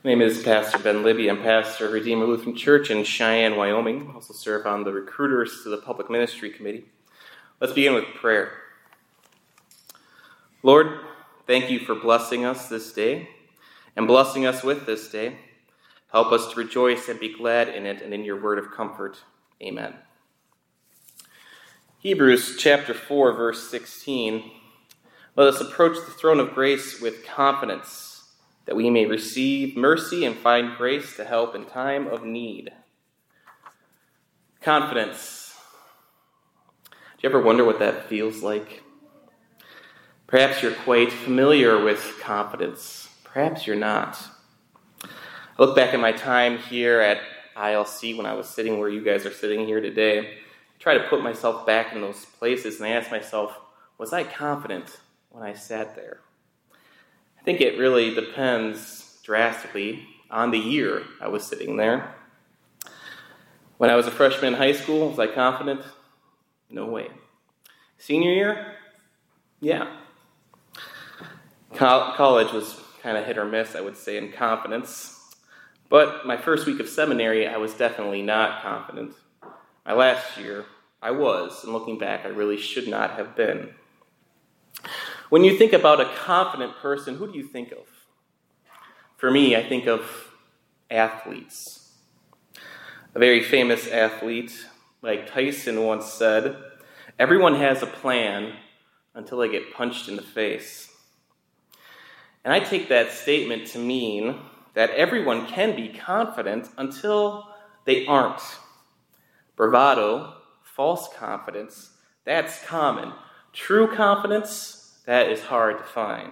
My name is Pastor Ben Libby. I'm pastor of Redeemer Lutheran Church in Cheyenne, Wyoming. I also serve on the Recruiters to the Public Ministry Committee. Let's begin with prayer. Lord, thank you for blessing us this day and blessing us with this day. Help us to rejoice and be glad in it and in your word of comfort. Amen. Hebrews chapter 4, verse 16. Let us approach the throne of grace with confidence, that we may receive mercy and find grace to help in time of need. Confidence. Do you ever wonder what that feels like? Perhaps you're quite familiar with confidence. Perhaps you're not. I look back at my time here at ILC when I was sitting where you guys are sitting here today. I try to put myself back in those places and I ask myself, was I confident when I sat there? I think it really depends drastically on the year I was sitting there. When I was a freshman in high school, was I confident? No way. Senior year? Yeah. College was kind of hit or miss, I would say, in confidence. But my first week of seminary, I was definitely not confident. My last year, I was, and looking back, I really should not have been. When you think about a confident person, who do you think of? For me, I think of athletes. A very famous athlete, like Tyson, once said, "Everyone has a plan until they get punched in the face." And I take that statement to mean that everyone can be confident until they aren't. Bravado, false confidence, that's common. True confidence, that is hard to find.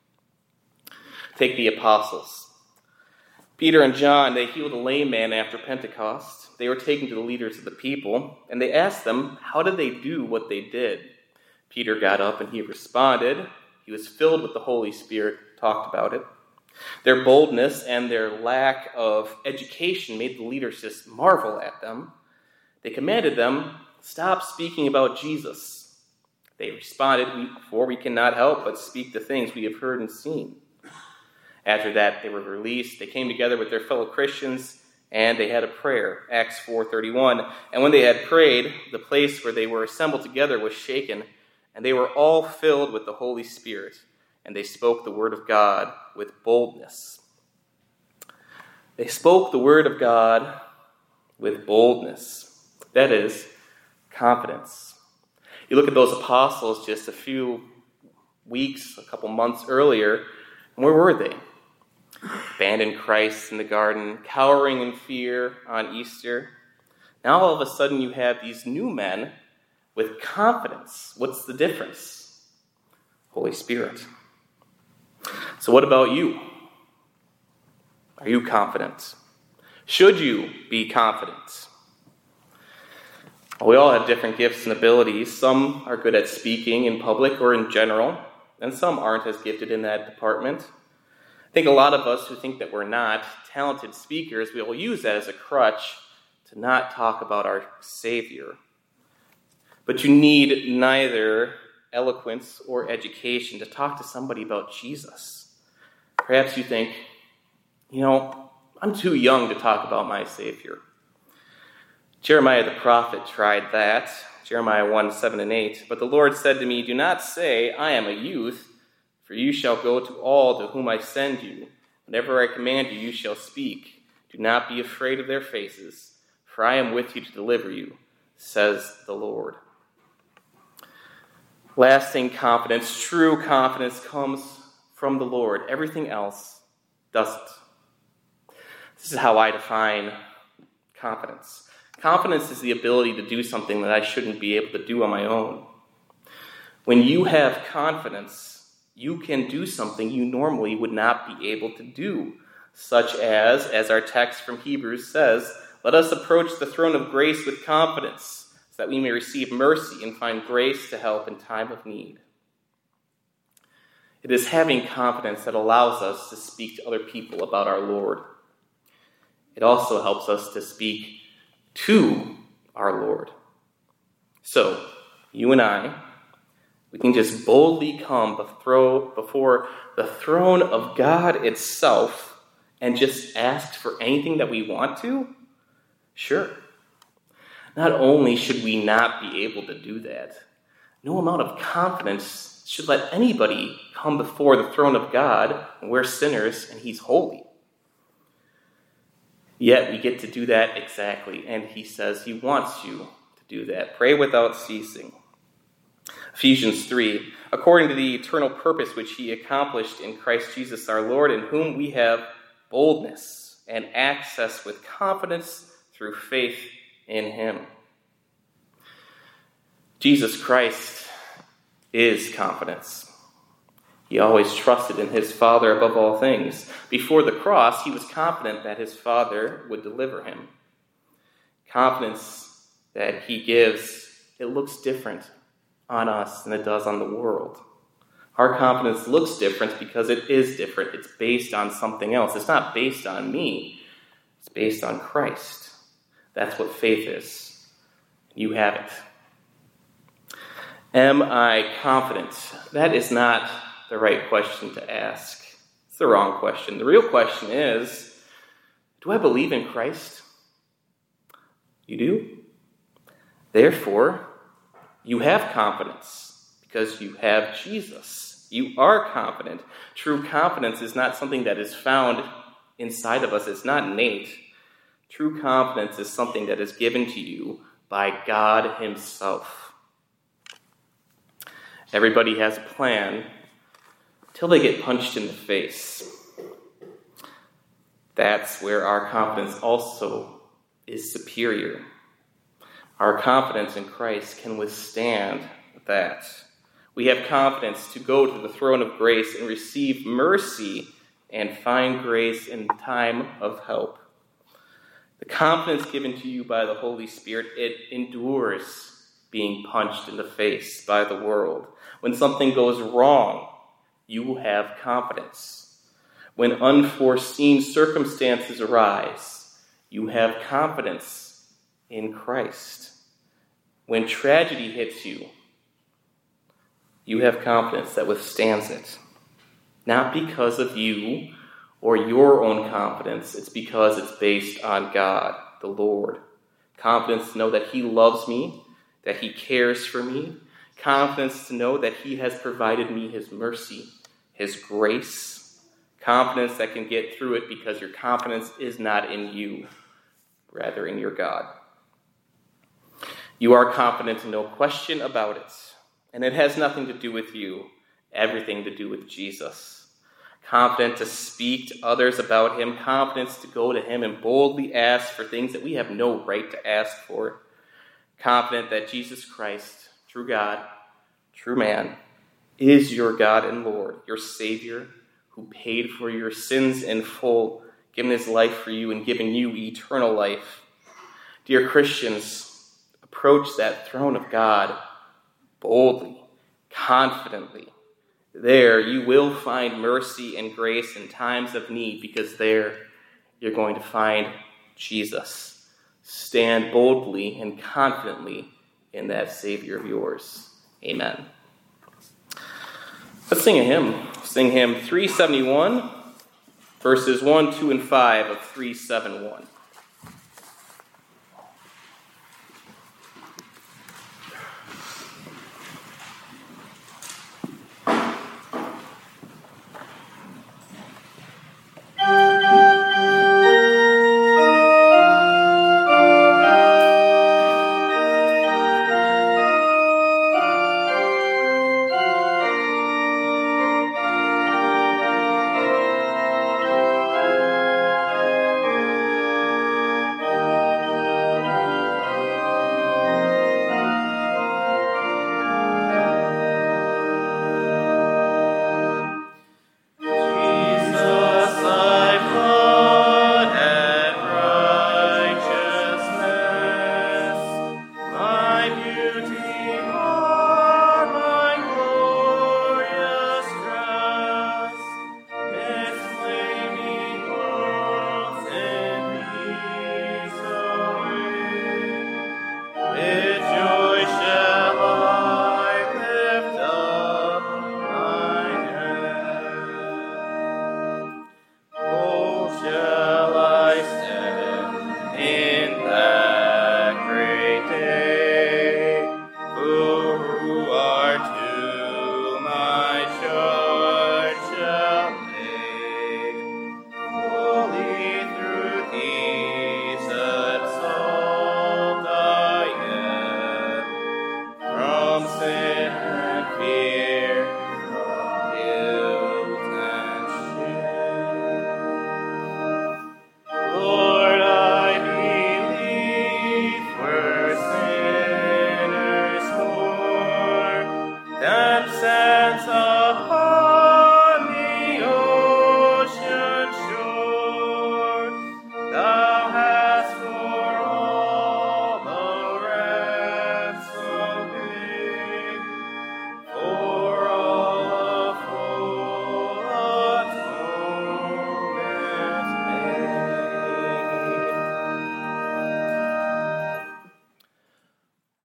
Take the apostles. Peter and John, they healed a lame man after Pentecost. They were taken to the leaders of the people, and they asked them, how did they do what they did? Peter got up and he responded. He was filled with the Holy Spirit, talked about it. Their boldness and their lack of education made the leaders just marvel at them. They commanded them, stop speaking about Jesus. They responded, for we cannot help but speak the things we have heard and seen. After that, they were released. They came together with their fellow Christians, and they had a prayer, Acts 4:31. And when they had prayed, the place where they were assembled together was shaken, and they were all filled with the Holy Spirit, and they spoke the word of God with boldness. They spoke the word of God with boldness. That is, confidence. You look at those apostles just a few weeks, a couple months earlier, and where were they? Abandoned Christ in the garden, cowering in fear on Easter. Now all of a sudden you have these new men with confidence. What's the difference? Holy Spirit. So what about you? Are you confident? Should you be confident? We all have different gifts and abilities. Some are good at speaking in public or in general, and some aren't as gifted in that department. I think a lot of us who think that we're not talented speakers, we will use that as a crutch to not talk about our Savior. But you need neither eloquence or education to talk to somebody about Jesus. Perhaps you think, I'm too young to talk about my Savior. Jeremiah the prophet tried that, Jeremiah 1:7-8. But the Lord said to me, do not say, I am a youth, for you shall go to all to whom I send you. Whenever I command you, you shall speak. Do not be afraid of their faces, for I am with you to deliver you, says the Lord. Lasting confidence, true confidence comes from the Lord. Everything else doesn't. This is how I define confidence. Confidence is the ability to do something that I shouldn't be able to do on my own. When you have confidence, you can do something you normally would not be able to do, such as our text from Hebrews says, let us approach the throne of grace with confidence, so that we may receive mercy and find grace to help in time of need. It is having confidence that allows us to speak to other people about our Lord. It also helps us to speak to our Lord. So, you and I, we can just boldly come before the throne of God itself and just ask for anything that we want to? Sure. Not only should we not be able to do that, no amount of confidence should let anybody come before the throne of God. We're sinners and he's holy. Yet we get to do that exactly, and he says he wants you to do that. Pray without ceasing. Ephesians 3, according to the eternal purpose which he accomplished in Christ Jesus our Lord, in whom we have boldness and access with confidence through faith in him. Jesus Christ is confidence. He always trusted in his Father above all things. Before the cross, he was confident that his Father would deliver him. Confidence that he gives, it looks different on us than it does on the world. Our confidence looks different because it is different. It's based on something else. It's not based on me. It's based on Christ. That's what faith is. You have it. Am I confident? That is not the right question to ask. It's the wrong question. The real question is, do I believe in Christ? You do? Therefore, you have confidence because you have Jesus. You are confident. True confidence is not something that is found inside of us. It's not innate. True confidence is something that is given to you by God himself. Everybody has a plan till they get punched in the face. That's where our confidence also is superior. Our confidence in Christ can withstand that. We have confidence to go to the throne of grace and receive mercy and find grace in time of help. The confidence given to you by the Holy Spirit, it endures being punched in the face by the world. When something goes wrong, you have confidence. When unforeseen circumstances arise, you have confidence in Christ. When tragedy hits you, you have confidence that withstands it. Not because of you or your own confidence, it's because it's based on God, the Lord. Confidence to know that he loves me, that he cares for me. Confidence to know that he has provided me his mercy, his grace. Confidence that can get through it because your confidence is not in you, rather in your God. You are confident, no question about it. And it has nothing to do with you, everything to do with Jesus. Confident to speak to others about him, confidence to go to him and boldly ask for things that we have no right to ask for. Confident that Jesus Christ, true God, true man, is your God and Lord, your Savior, who paid for your sins in full, given his life for you and given you eternal life. Dear Christians, approach that throne of God boldly, confidently. There you will find mercy and grace in times of need, because there you're going to find Jesus. Stand boldly and confidently in that Savior of yours. Amen. Let's sing a hymn. Sing hymn 371, verses 1, 2, and 5 of 371.